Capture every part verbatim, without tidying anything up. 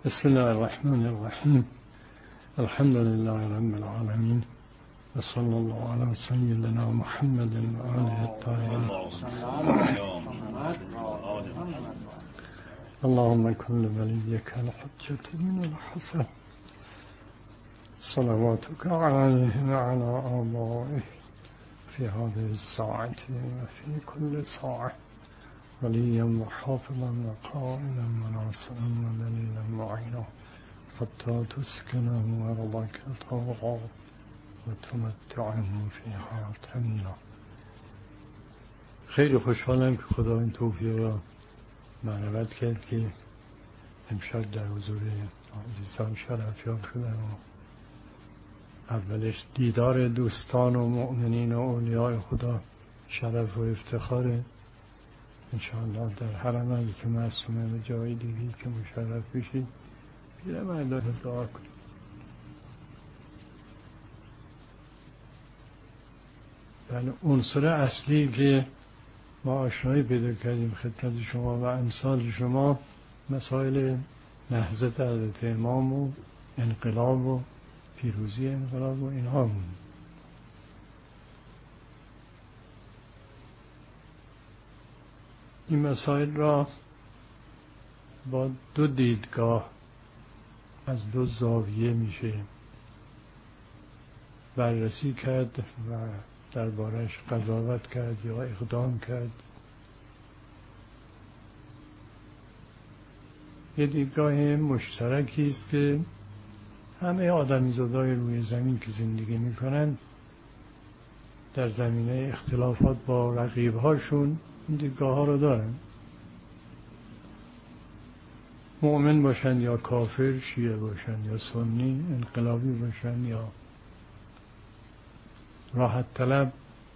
بسم الله الرحمن الرحیم. الحمد لله رب العالمین و صلی الله علی سیدنا محمد و آله الطاهرین. اللهم کن ولیک الحجة من الحسن صلواتك عليه وعلى آبائه في هذه الساعة وفي كل ساعة وليا وحافظا وقائلا وناصرا ودليلا معينا حتى تسكنه أرضك طوعا وتمتعه فيها طويلا. خیلی خوشحالم که خدا این توفیق را منوط کرد که امشب در حضور عزیزان شرفیاب شدم و اولش دیدار دوستان و مؤمنین و اولیاء خدا شرف و افتخاره. انشاءالله در حرم حضرت معصومه و جای دیگی که مشرف بشید پیرم الله دعا کنید. بله، عنصر اصلی که ما آشنایی پیدا کردیم خدمت شما و امثال شما مسائل نهضت حضرت امام و انقلاب و پیروزی انقلاب و اینها بود. این مسائل را با دو دیدگاه از دو زاویه میشه بررسی کرد و دربارش قضاوت کرد یا اقدام کرد. یه دیدگاه مشترکی است که همه آدمیزادهای روی زمین که زندگی میکنند در زمینه اختلافات با رقیبهاشون این دیدگاه ها رو دارن، مؤمن باشن یا کافر، شیعه باشن یا سنی، انقلابی باشن یا راحت طلب.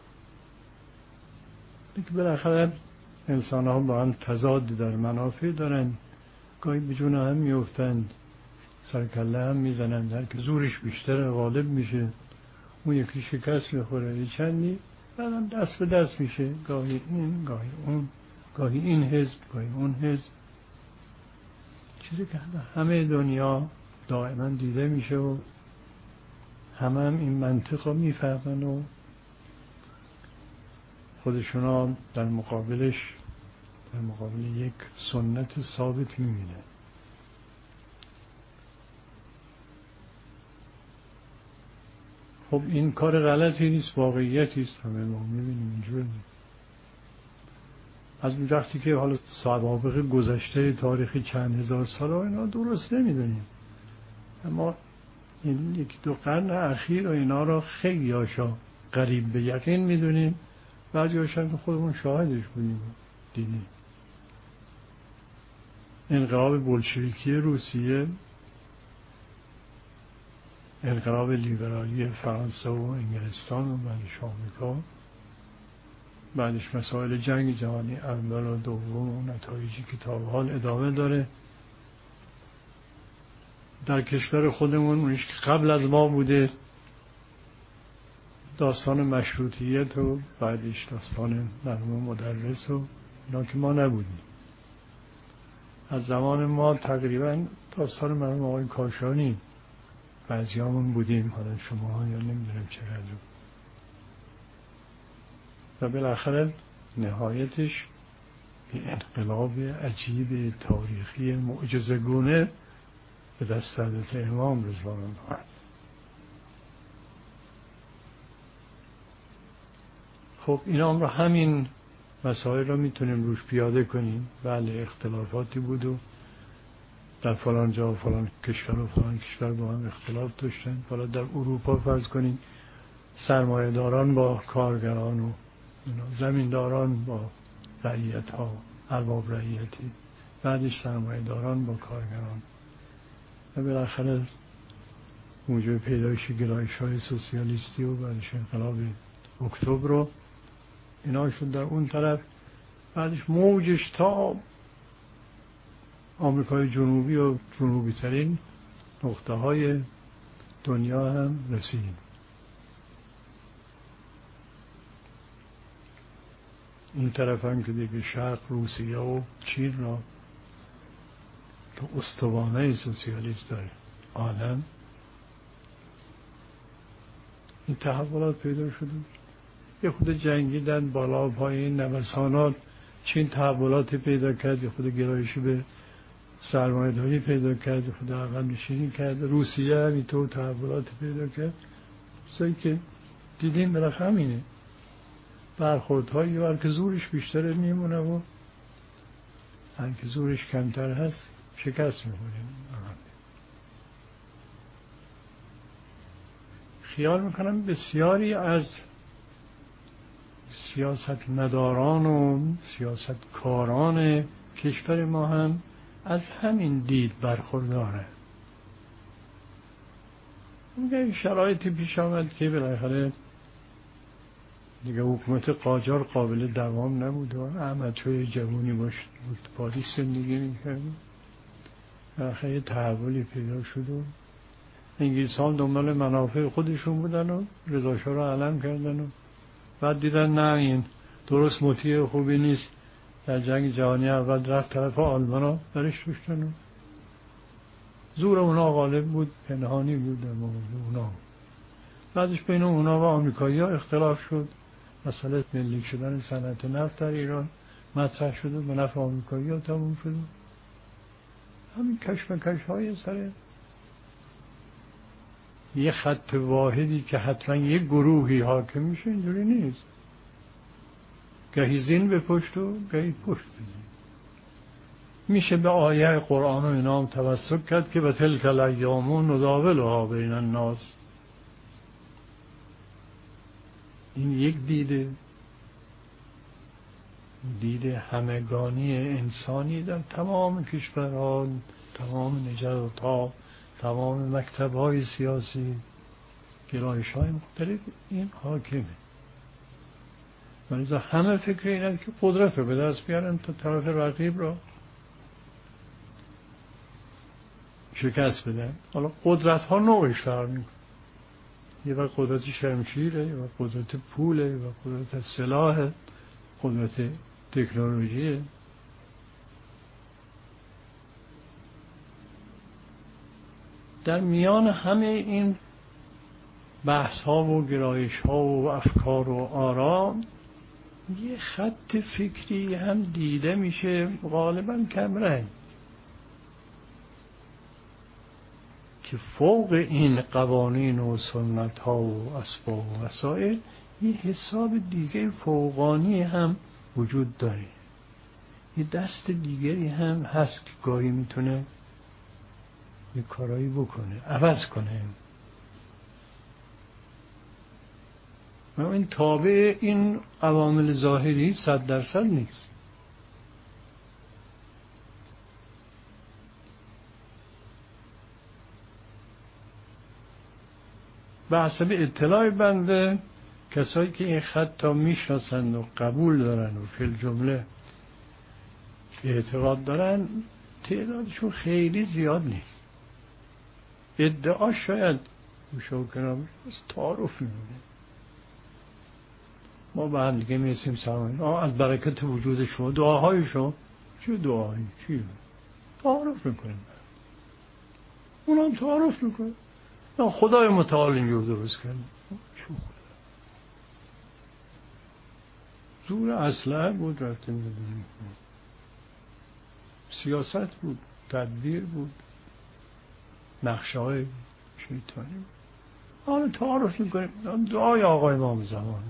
لیکن بالاخره انسان ها با هم تضاد در منافع دارن، گاهی به جون هم میفتن، سرکله هم میزنن، در که زورش بیشتر غالب میشه اون یکی شکست میخوره یه چندی بعدم دست به دست میشه، گاهی این گاهی اون، گاهی این حزب گاهی اون حزب، چیزی که همه دنیا دائما دیده میشه و همه هم این منطق رو میفهمن و خودشونا در مقابلش در مقابل یک سنت ثابت میبینه. خب این کار غلطی نیست، واقعیتی است، همه ما میبینیم اینجوری. از اون وقتی که حالا سوابق گذشته تاریخی چند هزار ساله اینا درست نمیدونیم، اما این یک دو قرن اخیر و اینا را خیلی هاشا قریب به یقین میدونیم، بعضی هاشا که خودمون شاهدش بودیم دیدیم. انقلاب بولشویکی روسیه، انقلاب لیبرالی فرانسه و انگلستان و بعدش آمریکا، بعدش مسائل جنگ جهانی اول و دوم و نتایجی که تا به حال ادامه داره. در کشور خودمون اونیش که قبل از ما بوده داستان مشروطیت و بعدش داستان مرحوم مدرس و اینا که ما نبودیم. از زمان ما تقریبا داستان مرحوم آقای کاشانی بعضیامون بودیم، حالا شما یا نمیدونم چقدر. و بالاخره نهایتش یه انقلاب عجیب تاریخی معجزه‌گونه به دست حضرت امام رضوان الله آمد. خب اینا هم را همین مسائل را میتونیم روش پیاده کنیم. بله اختلافاتی بود و در فلان جا و فلان کشور و فلان کشور با هم اختلاف داشتن. حالا در اروپا فرض کنیم سرمایه داران با کارگران و زمینداران با رعیت ها، ارباب رعیتی، بعدش سرمایه داران با کارگران و بالاخره موجب پیدایش گرایش های سوسیالیستی و بعدش انقلاب اکتبر رو اینا شد در اون طرف. بعدش موجش تا آمریکای جنوبی و جنوبی ترین نقطه های دنیا هم رسید. این طرف هم که دیگه شرق روسیه و چین را تو استوانه سوسیالیسم داره آدم این تحولات پیدا شده. یه خود جنگیدن بالا و پایین نوسانات، چین تحولاتی پیدا کرد، یه خود گرایشی به سرمایه‌داری پیدا کرد، یه خود عقب نشینی کرد. روسیه هم اینطور تحولاتی پیدا کرد. چیزایی که دیدیم بالاخره همینه. برخوردهایی و هر که زورش بیشتره میمونه و هر که زورش کمتر هست شکست می‌خوریم. خیال میکنم بسیاری از سیاست مداران و سیاست کاران کشور ما هم از همین دید برخورداره. میگه شرایطی پیش آمد که بالاخره دیگه حکومت قاجار قابل دوام نبود و احمد توی جوانی باش بود پاریس زندگی میکرد. بالاخره تحولی پیدا شد و انگلیس ها دنبال منافع خودشون بودن و رضا شاه رو علم کردن و بعد دیدن نه این درست مطیع خوبی نیست. در جنگ جهانی اول رفت طرف آلمان ها برش داشتن و زور اونا غالب بود، پنهانی بود در مقابل اونا. بعدش بین اونا و آمریکایی ها اختلاف شد. مسئله ملی شدن صنعت نفت در ایران مطرح شد و به نفع آمریکایی ها تموم شد. همین کشمکش های سر یه خط واحدی که حتما یه گروهی حاکم میشه اینجوری نیست. گهی زین به پشت و گهی پشت بزین. میشه به آیه قرآن و اینا هم توسط کرد که به تلک الایام نداولها بین الناس. این یک دیده دید همگانی انسانی در تمام کشورها، تمام نژادها، تمام مکتب‌های سیاسی، گرایش‌های مختلف این حاکمه. ولی همه فکر اینه که قدرت رو به دست بیارن تا طرف رقیب را شکست بدن. حالا قدرت ها نوعش فرق میکنه. یه وقت قدرت شمشیره، یه وقت قدرت پوله، یه وقت قدرت سلاحه، قدرت تکنولوژیه. در میان همه این بحث ها و گرایش ها و افکار و آرا یه خط فکری هم دیده میشه غالبا کمرنگ که فوق این قوانین و سنت ها و اسباب و وسائل یه حساب دیگه فوقانی هم وجود داره. یه دست دیگری هم هست که گاهی میتونه یه کارایی بکنه، عوض کنه. و این تابع این عوامل ظاهری صد درصد نیست. به حسب اطلاع بنده کسایی که این خط را میشناسند و قبول دارن و فی الجمله اعتقاد دارن تعدادشون خیلی زیاد نیست. ادعا شاید گوشه کنم تعارف میمونه. ما به هم دیگه میرسیم سلام از برکت وجود شما دعاهای شما. چه دعایی؟ چی؟ تعارف میکنیم. اونم تعارف میکنه. خدای متعال اینجور درست کرد. چه خدا؟ زور اسلحه بود رفتیم بدونیم. سیاست بود، تدبیر بود، نقشه های شیطانی بود. حالا تعارف میکنیم. دعای آقای امام زمان.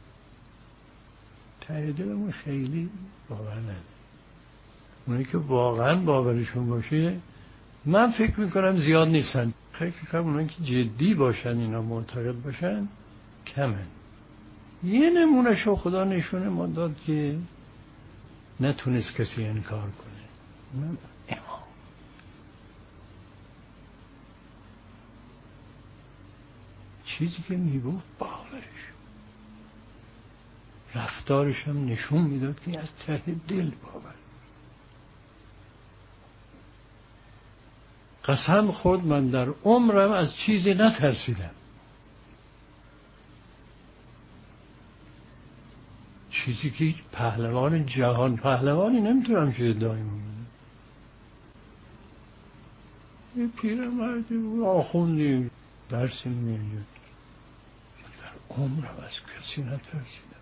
ته دلمون خیلی باور نداره. اونایی که واقعا باورشون باشه من فکر میکنم زیاد نیستن. فکر میکنم اونایی که جدی باشن اینا معتقد باشن کمن. یه نمونه شو خدا نشونه ما داد که نتونست کسی انکار کنه. من امام چیزی که میگفت باورش، رفتارش هم نشون میداد که از ته دل باور. قسم خورد من در عمرم از چیزی نترسیدم. چیزی که پهلوان جهان پهلوانی نمیتونم چیز دائم بودم. یه پیرمردی بود، آخوندی درسی نمی‌دید. در عمرم از کسی نترسیدم.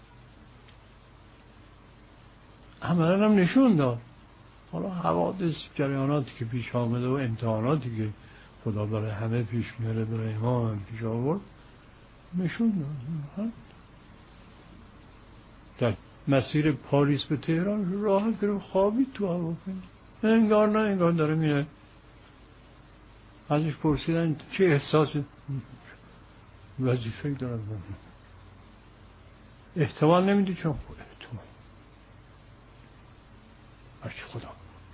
عملا هم نشون داد. حالا حوادث، جریاناتی که پیش آمده و امتحاناتی که خدا برای همه پیش میاره، برای ما هم پیش آورد، نشون داد. در مسیر پاریس به تهران راحت گرفت خوابید تو هواپیما. انگار نه انگار داره میره. ازش پرسیدن چه احساس وظیفه‌ای دارم؟ احتمال نمیدی چون احتمال هرچی خدا.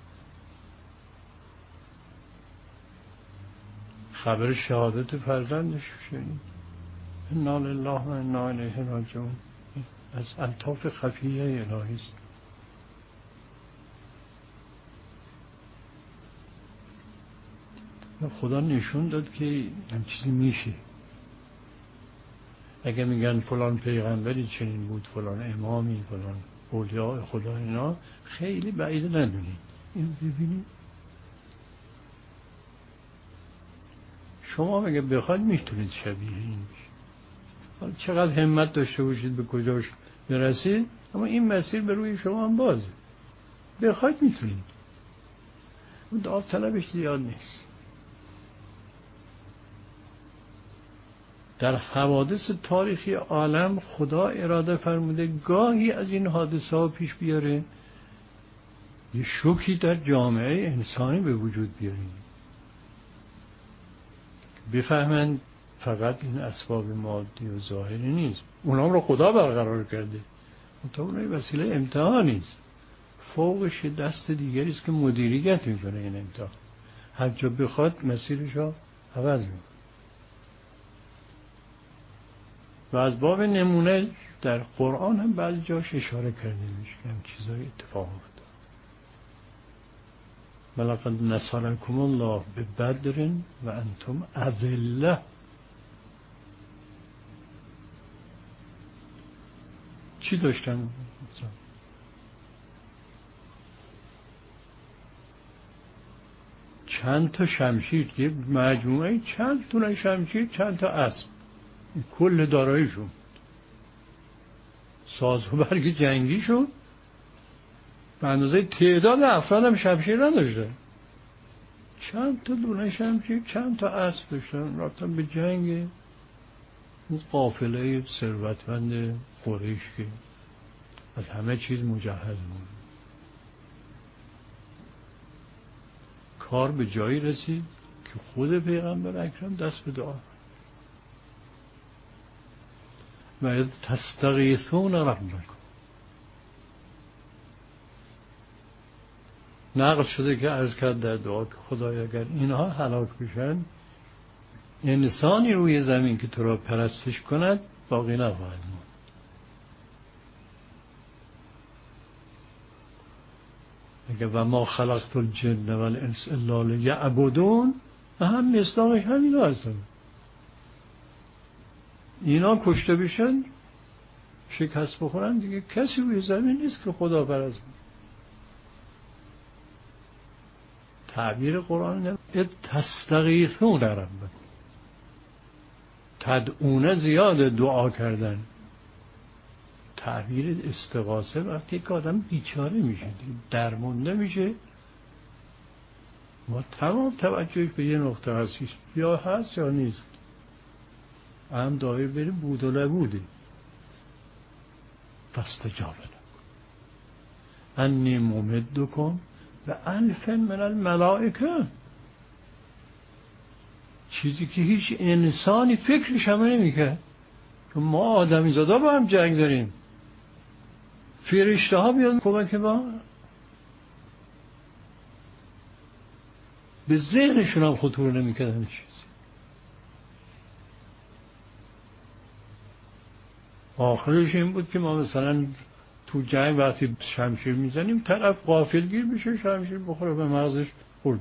خبر شهادت فرزندش شنید. انا لله و انا الیه راجعون. از الطاف خفیه الهی است. خدا نشون داد که هم چیزی میشه. اگه میگن فلان پیغمبری چنین بود، فلان امامی، فلان اولیاء خدا، اینا خیلی بعید ندونید. این ببینید شما اگه بخواید میتونید شبیه این بشید. حالا چقدر همت داشته باشید به کجاش برسید، اما این مسیر به روی شما هم بازه. بخواید میتونید. اون داوطلبش زیاد نیست. در حوادث تاریخی عالم خدا اراده فرموده گاهی از این حادثه ها پیش بیاره، یه شوکی در جامعه انسانی به وجود بیاریم، بفهمند فقط این اسباب مادی و ظاهری نیست، اونا رو خدا برقرار کرده، منتها اونها وسیله امتحان نیست، فوقش دست دیگری است که مدیریت میکنه این امتحان، هر جا بخواد مسیرش رو عوض میکنه. و از باب نمونه در قرآن هم بعضی جاش اشاره کرده میشه که هم چیزای اتفاق افتاد. ولقد نصرکم الله ببدر و انتم اذله. چی داشتن؟ چند تا شمشیر، یه مجموعه چند تا شمشیر، چند تا اسب، کل داراییشون، ساز و برگ جنگیشون به اندازه تعداد افراد هم شمشیر نداشته، چند تا دونه شمشیر، چند تا اسب داشتن، رفتن به جنگ اون قافله ثروتمند قریش که از همه چیز مجهز بود. کار به جایی رسید که خود پیغمبر اکرم دست به دعا. و اذ تستغیثون ربکم، نقل شده که عرض کرد در دعا که خدای اگر اینها هلاک بشن، انسانی روی زمین که تو را پرستش کند باقی نخواهد ماند. اگر و ما خلقت الجن والانس الا لیعبدون، هم مصداقش همین هستن. اینا کشته بشن، شکست بخورن، دیگه کسی روی زمین نیست که خدا پرست. تعبیر قرآن تستغیثون ربکم، تدعون زیاد دعا کردن. تعبیر استغاثه وقتی که آدم بیچاره میشه، درمونده میشه و تمام توجهش به یه نقطه هستیش، یا هست یا نیست، هم دایر بریم بود و نبوده. فاستجاب لکم انی ممدکم و الف من الملائکه، چیزی که هیچ انسانی فکرش هم نمی‌کرد که ما آدمی زادا با هم جنگ داریم، فرشته ها بیان کمک ما. به ذهنشون هم خطور نمی‌کرد همین چیز. آخرش این بود که ما مثلا تو جنگ وقتی شمشیر میزنیم طرف غافلگیر بشه، شمشیر بخوره به مغزش، خورد.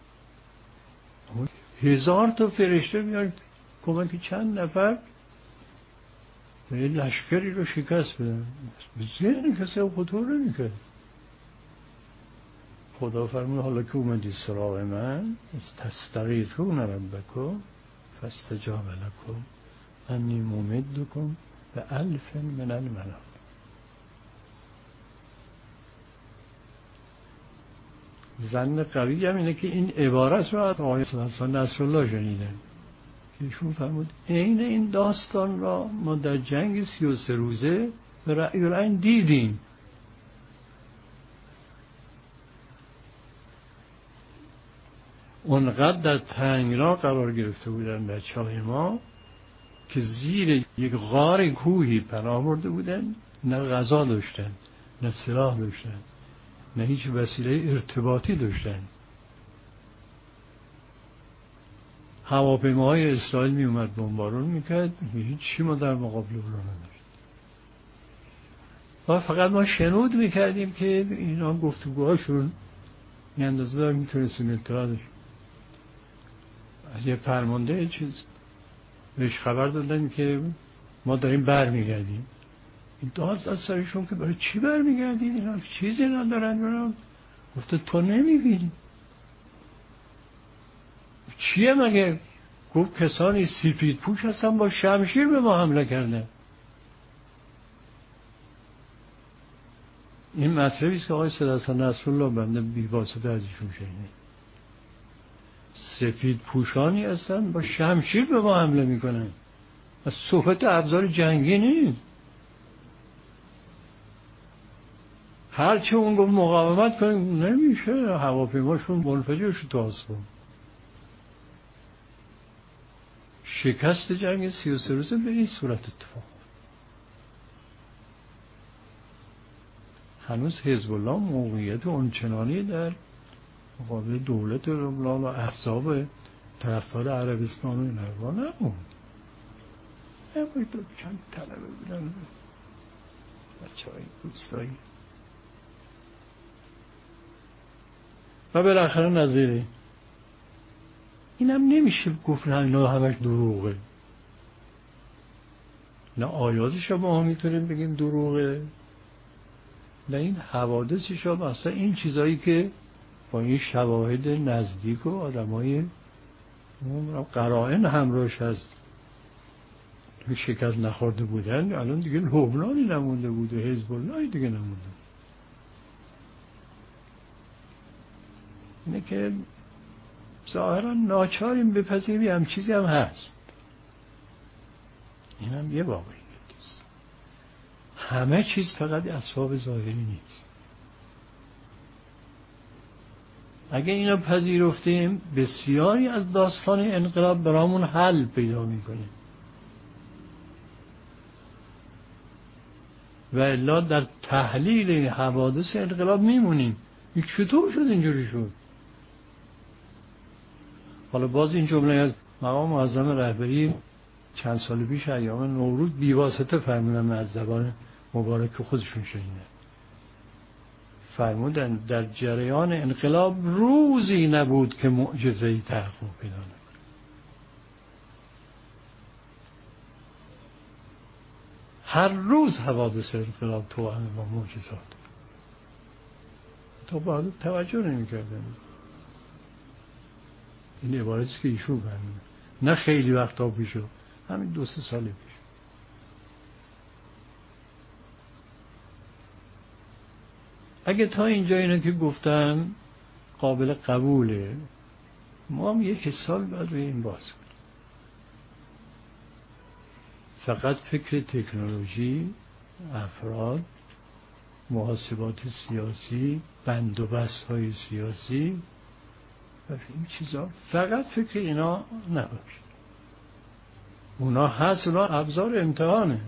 هزار تا فرشته میاد کمک چند نفر به لشکری رو شکست بدن، به ذهن کسی خطور نمی‌کرد. خدا فرمود حالا که اومدی سراغ من تستغیثون ربکم فاستجاب لکم انی ممدکم بألف من الملائکه. ظن قوی هم اینه که این عبارت رو از آقای حسن نصرالله شنیدن که ایشون فرمود عین این داستان را ما در جنگ سی و سه روزه به رأی و عین دیدیم. اونقدر در تنگنا قرار گرفته بودن بچه‌های ما که زیر یک غار کوهی پناه برده بودن، نه غذا داشتن، نه سلاح داشتن، نه هیچ وسیله ارتباطی داشتن. هواپیماهای اسرائیل می اومد بمبارون میکرد، هیچ چی ما در مقابل اونا نداشت. و فقط ما شنود میکردیم که اینا گفتگوهاشون یه اندازه دار میتونستیم اطلاع داشت. از یه فرمانده چیز بهش خبر دادن که ما داریم بر میگردیم. این داد از سرشون که برای چی بر میگردید؟ اینا چیزی ندارن. برام گفته تو نمیبینی چیه مگه؟ گفت کسانی سفید پوش هستن با شمشیر به ما حمله کردن. این مطلبی است که آقای سید حسن نصرالله بنده بی‌واسطه از ایشون شنیدم. سفید پوشانی هستن با شمشیر به ما حمله میکنن. از صحبت ابزار جنگی نیست. هرچه اون گفت مقاومت کنیم نمیشه، هواپیماشون منفجر شد تو آسمون. شکست جنگ سی و سه روزه به این صورت اتفاق. هنوز حزب الله موقعیت اونچنانی در مقابل دولت لبنان و احزاب طرفدار عربستان و این حرفا نبود. نباید دو چند طلبه بودن بچه های روستایی. و بالاخره نظیره اینم نمیشه گفت نه همش دروغه. نه آیاتش رو ما میتونیم بگیم دروغه، نه این حوادثش رو. اصلا این چیزایی که با این شواهد نزدیک و آدمای قرائن همراهش هست که شکست نخورده بودن، الان دیگه لبنانی نمونده بود و حزب الله دیگه نمونده. اینه که ظاهرا ناچاریم بپذیریم هم چیزی هم هست. این هم یه واقعیت است. همه چیز فقط اسباب ظاهری نیست. اگه اینو پذیرفتیم بسیاری از داستان انقلاب برامون حل پیدا میکنه. و الا در تحلیل حوادث انقلاب میمونیم. این چطور شد اینجوری شد؟ حالا باز این جمله از مقام معظم رهبری چند سال پیش ایام نوروز بیواسطه فرمودن از زبان مبارک خودشون شنیدن. فرمودن در جریان انقلاب روزی نبود که معجزه‌ای تحقق پیدا نکند. هر روز حوادث انقلاب توأم با معجزات. تا بعد توجه نمی‌کردن. این عبارتی که ایشون فرمودن نه خیلی وقتا پیش، همین دو سه سال پیش. اگه تا اینجا اینو که گفتم قابل قبوله، ما هم یک سال بعد روی این باز کنیم. فقط فکر تکنولوژی، افراد، محاسبات سیاسی، بند و بست های سیاسی و این چیزا، فقط فکر اینا نباشه. اونا هست، اونا ابزار امتحانه.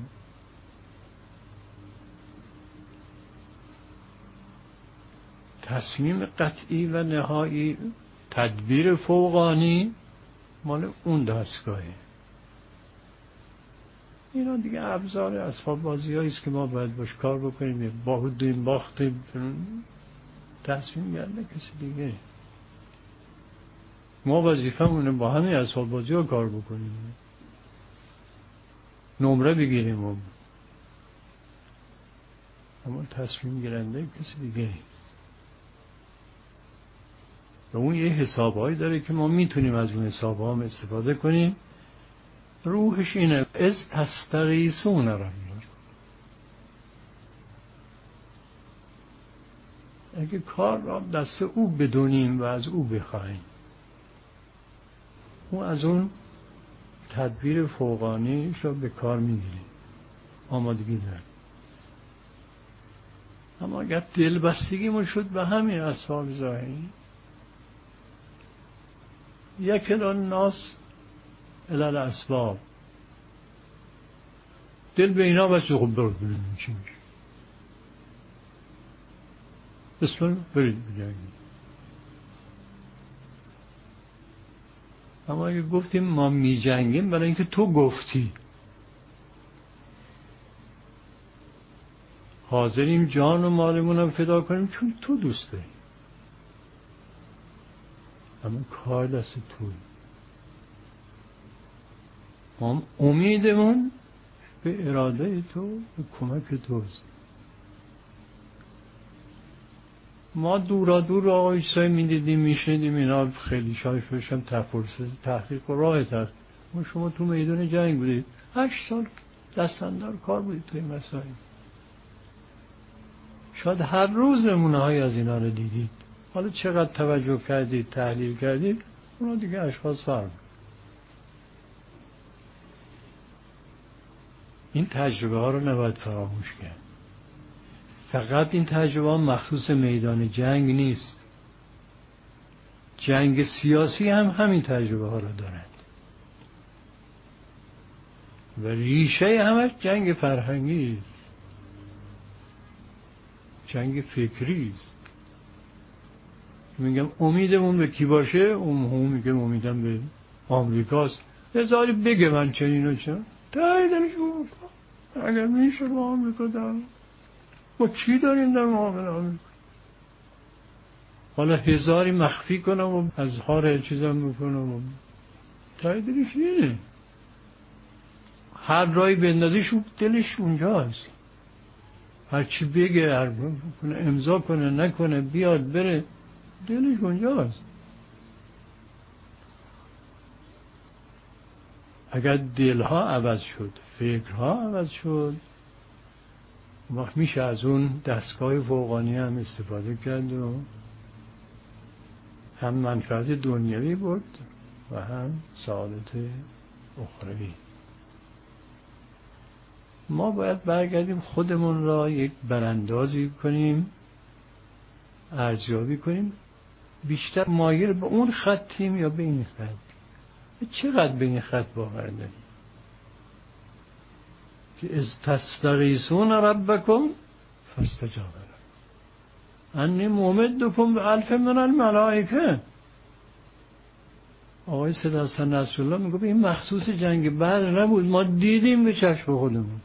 تصمیم قطعی و نهایی، تدبیر فوقانی مال اون دستگاهه. اینا دیگه ابزار اسباب بازی هایی است که ما باید باش کار بکنیم. باختیم باختیم تصمیم گرده کسی دیگه. ما وظیفه‌مونه با همین اسباب بازی ها کار بکنیم، نمره بگیریم هم. اما تصمیم گیرنده کسی دیگه نیست. و اون یه حسابهایی داره که ما میتونیم از اون حسابها هم استفاده کنیم. روحش اینه از تستغیثون ربکم، اگه کار را دست او بدونیم و از او بخواهیم، او از اون تدبیر فوقانیش را به کار میگیریم، آمادگی داریم. اما اگر دلبستگیمون شد به همین اسباب ظاهری، یک الناس الی الاسباب، دل به اینا بس خب برد ببینیم چی میشه، بسم الله برید بجنگید. اما اگه گفتیم ما می جنگیم برای اینکه تو گفتی، حاضریم جان و مالمون هم فدا کنیم چون تو دوست داری، اما کار دست توی، ما امیدمون به اراده تو، به کمک توست. ما دورا دور آقای سای می دیدیم می شنیدیم اینا خیلی شایش بشم تفرسه تحقیق و راه تحقیق. ما شما تو میدون جنگ بودید، هشت سال دستاندار کار بودید توی مسائل، شاید هر روز نمونه های از اینا رو دیدید. حالا چقدر توجه کردید تحلیل کردید اونا دیگه اشخاص فرق. این تجربه ها رو نباید فراموش کرد. فقط این تجربه ها مخصوص میدان جنگ نیست، جنگ سیاسی هم همین تجربه ها رو دارند و ریشه همش جنگ فرهنگی است، جنگ فکری است. میگم امیدمون به کی باشه، اون هم میگم امیدم به آمریکاست. هزاری بگه من چنین و چنین تایی دارش اون اگر میشه با آمریکا دارم ما چی داریم در معامل آمریکا، حالا هزاری مخفی کنم و از هار چیزم بکنم و تایی دارش اینه. هر رای بندازیش دلش اونجاست، هر چی بگه هر کنه امضا کنه نکنه بیاد بره دلش اونجاست. اگر دلها عوض شد فکرها عوض شد وقت میشه از اون دستگاه فوقانی هم استفاده کرد و هم منفعت دنیوی برد و هم سعادت اخروی. ما باید برگردیم خودمون را یک براندازی کنیم، ارزیابی کنیم، بیشتر مایل به اون خطیم یا به این خط، چقدر به این خط باور داریم که از تستغیثون ربکم فاستجاب لکم انی ممدکم بالف من الملائکه. آقای صداستان نصرالله میگه به این مخصوص جنگ بدر نبود، ما دیدیم به چشم خودمون.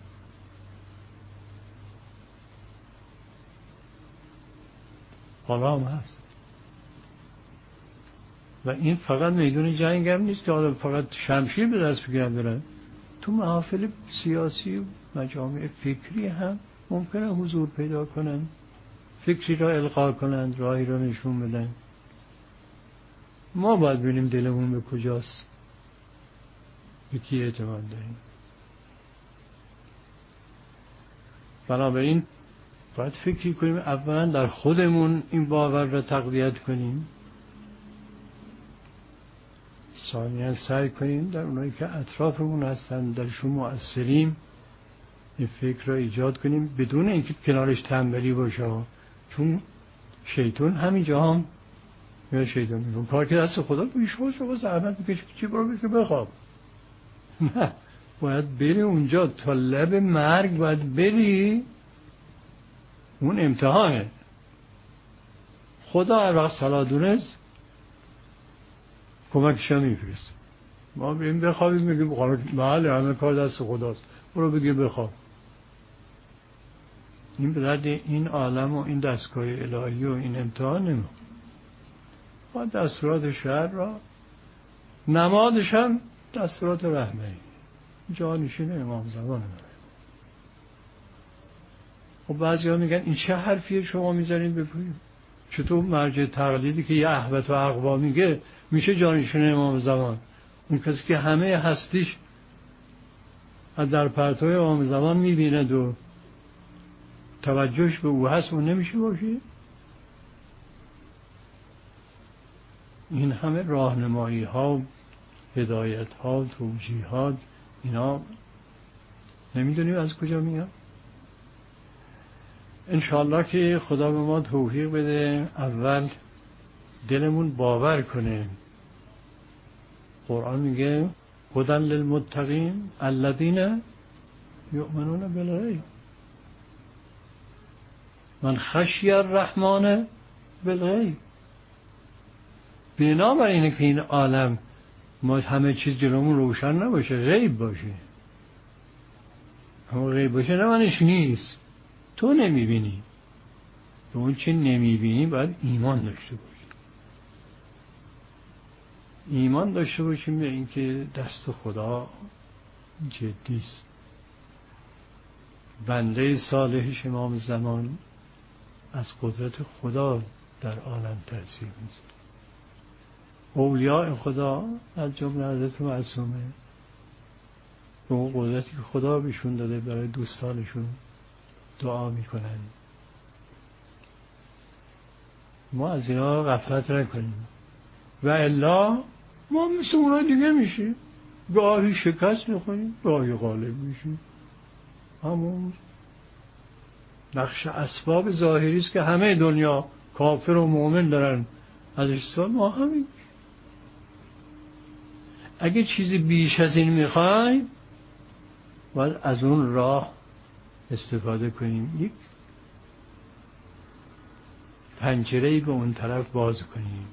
حالا هم هست و این فقط میدون جنگ هم نیست که حالا فقط شمشیر به دست بگیرن برن، تو محافل سیاسی و مجامع فکری هم ممکنه حضور پیدا کنن، فکری را القا کنن، راهی را نشون بدن. ما باید ببینیم دلمون به کجاست، به کی اعتماد داریم. بنابراین باید فکری کنیم اولا در خودمون این باور را تقویت کنیم، ثانیاً سعی کنیم در اونایی که اطرافمون هستن درشون مؤثریم این فکر را ایجاد کنیم بدون اینکه کنارش تنبلی باشه، چون شیطان همین جا هم یا شیطان میگه کار که دست خدا بیش خوش رو زحمت میکشه چی برو بشه بخواب. نه، باید بری اونجا تا لب مرگ، باید بری، اون امتحانه. خدا هر وقت صلاح دونست کمکش هم میفرست. ما بریم بخوابیم میگیم بله همه کار دست خداست برو بگیر بخواب. این به درد این عالم و این دستگاه الهی و این امتحان نمید. با دستورات شهر را نمادش هم دستورات رحمه جانشین امام زمان داره. خب بعضی ها میگن این چه حرفیه شما میذارین بپویم، چطور مرجع تقلیدی که یه احوت و اقوا میگه میشه جانشین امام زمان؟ اون کسی که همه هستیش از در پرتو امام زمان میبیند و توجهش به او هست، اون نمیشه باشه؟ این همه راهنمایی ها، هدایت ها، توجیهات، اینا نمیدونیم از کجا میاد. انشاءالله که خدا به ما توفیق بده اول دلمون باور کنه. قرآن میگه هدی للمتقین الذین یؤمنون بالغیب، من خشی الرحمن بالغیب. بنابر اینه که این عالم ما همه چیز جلومون روشن نباشه، غیب باشه. اما غیب باشه نه معنیش نیست تو نمیبینی. به اون چی نمیبینی باید ایمان داشته باشی. ایمان داشته باشیم به اینکه دست خدا جدیست. بنده صالحش امام زمان از قدرت خدا در عالم تأثیر میذاره. اولیاء خدا از جمله حضرت معصومه به اون قدرتی که خدا بهشون داده برای دوستانشون دعا میکنن. ما از اینا غفلت نکنیم و الا ما مثل اونها دیگه میشیم، گاهی شکست میخوریم گاهی غالب میشیم. همون نقش اسباب ظاهری است که همه دنیا کافر و مؤمن دارن ازش سوال، ما همین. اگه چیزی بیش از این میخوایم باید از اون راه استفاده کنیم، یک پنجره‌ای به اون طرف باز کنیم.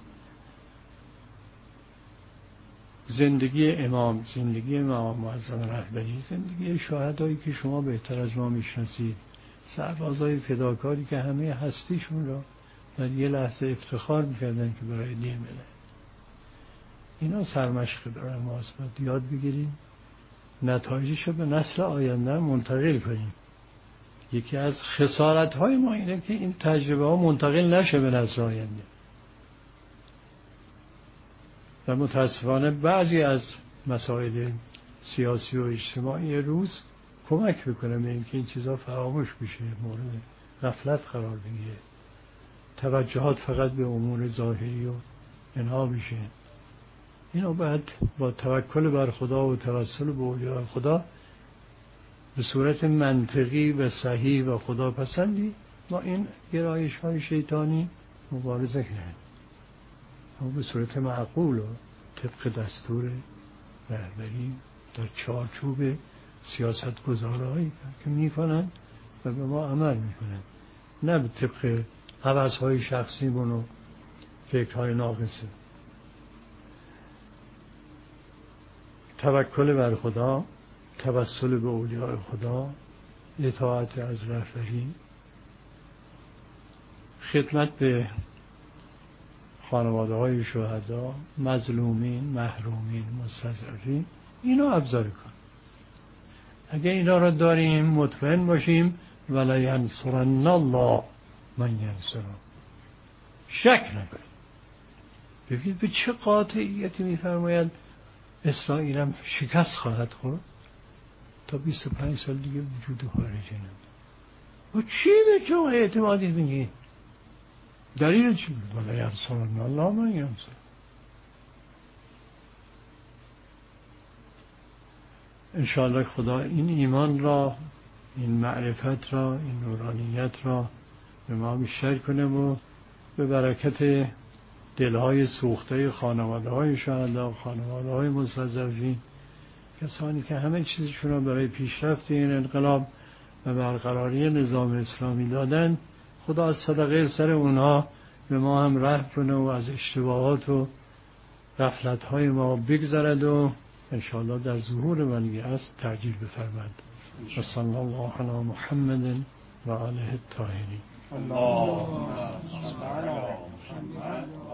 زندگی امام، زندگی امام معظم رهبری، زندگی شهدایی که شما بهتر از ما میشناسید، سربازای فداکاری که همه هستیشون را در یه لحظه افتخار میکردن که برای دین بدن، اینا سرمشق برای ماست. باید یاد بگیریم نتایجش رو به نسل آینده منتقل کنیم. یکی از خسارت‌های ما اینه که این تجربه ها منتقل نشه به نسل آینده و متاسفانه بعضی از مسائل سیاسی و اجتماعی روز کمک بکنه به اینکه این چیزها فراموش بشه، مورد غفلت قرار بگیره، توجهات فقط به امور ظاهری و اینها بشه. اینو بعد با توکل بر خدا و توسل به اولیاء خدا به صورت منطقی و صحیح و خدا پسندی ما این گرایش های شیطانی مبارزه کنیم، اما به صورت معقول و طبق دستور رهبری در چارچوب سیاست گذارهایی که میکنن و به ما عمل میکنن، نه به طبق هوس های شخصی و فکرهای ناقصه. توکل بر خدا، توسل به اولیاء خدا، اطاعت از رهبری، خدمت به خانواده های شهدا، مظلومین، محرومین، مستضعفین، اینا ابزار کن. اگه اینا را داریم مطمئن باشیم ولا ینصرن الله من ینصره، شک نکنیم. ببینید به چه قاطعیتی میفرماید اسرائیل هم شکست خواهد خورد تا بیست و پنج سال دیگه وجود خارجی نداره. و چی به چه اعتمادی میگی؟ دلیل چی؟ ولا ینصرن الله من ینصره. انشاءالله خدا این ایمان را، این معرفت را، این نورانیت را به ما بیشتر کنه و به برکت دلهای سوخته خانواده های شهدا، خانواده های مستضعفین، کسانی که همه چیزشون را برای پیشرفت این انقلاب و برقراری نظام اسلامی دادن، خدا از صدقه سر اونها به ما هم رحم کنه و از اشتباهات و غفلت های ما بگذرد و انشاءالله در ظهور ولی است تعجیل بفرماید. و صلی الله علی محمد و آله الطاهرین. اللهم صل علی محمد